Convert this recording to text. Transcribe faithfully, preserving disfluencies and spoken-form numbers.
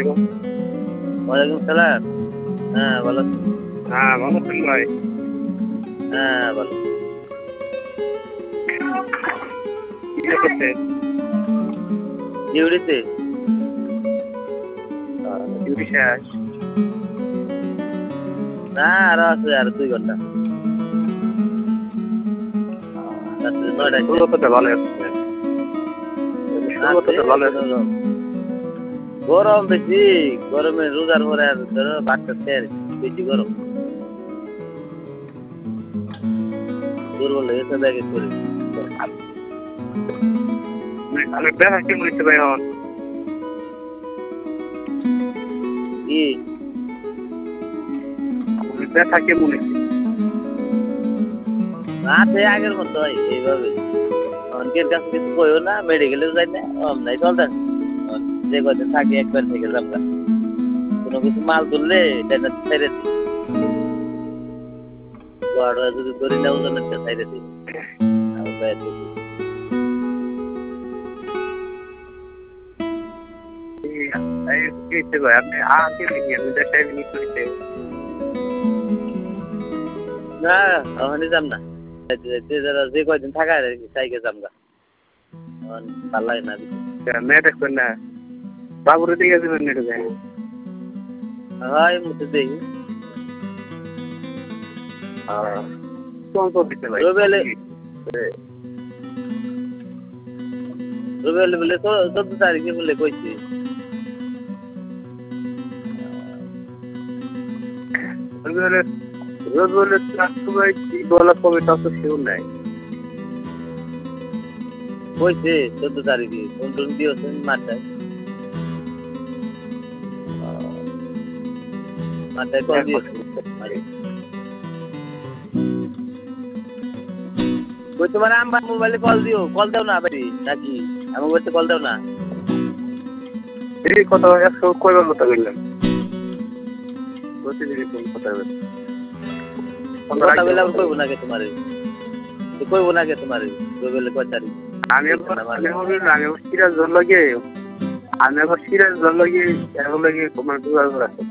আলাইকুম। ওয়ালাইকুম সালাম। হ্যাঁ বলো। হ্যাঁ ভালো আছেন ভাই? হ্যাঁ বলো। কি করছেন? ডিউটিতে। ডিউটি শেষ? না আরো আছে আর দুই ঘন্টা। রাত্রে নয়টায় শেষ। শুরুতে ভালো আছে। শুরুতে ভালো আছে। গরম বেশি, গরমে রোজার পরে আর ধরো বাচ্চা তেল বেশি গরম। দুর্বল হয়ে গেছে দেখে করি। আমি ব্যথা কি মনে ভাই এখন? কি? আমি ব্যথা কি মনে না সে আগের মতো হয় এইভাবে। অনেকের কাছে কিছু কইও না, মেডিকেলেও যাই না, অমনাই চলতেছে। যে কদিন থাকি একবার থেকে যাবো। কোনো কিছু মাল তুললে এটা ছেড়ে দিই। লোহাটা যদি ধরি না ওজনের ছেড়ে দিই। আমি বাইরে দিই। আপনি আগে নিয়ে না ওখানে যাম না। যে কয়দিন থাকা সাইকে যাম গা। ভাল লাগে না। মেয়ে দেখবেন না বাবুরে দিকে যাবেন না ঢুকে। হয় মুখে দেখি। রবিবারে রবিবারে বলে চোদ্দ তারিখে বলে কইছি। রবিবারে রবিবারে বলা কবিতা তো সেও নাই। কইছে চোদ্দ তারিখে ফোন টোন দিয়েছেন মাথায়। মাথায় কল দিয়েছে। কই তোমার আমার মোবাইলে কল দিও, কল দাও না ভাই নাকি আমার কাছে কল দাও না। এই কথা একশো কয়বার কথা বললাম। প্রতিদিনই কোন কথা বললাম। কথা বললাম কইব না কে তোমারে। কইব না কে তোমারে রবিবারে কয় তারিখ। আমি আমি আমি সিরাজ ধর লাগে আমি আবার সিরাজ ধর লাগে এর লাগে তোমার দুবার আছে।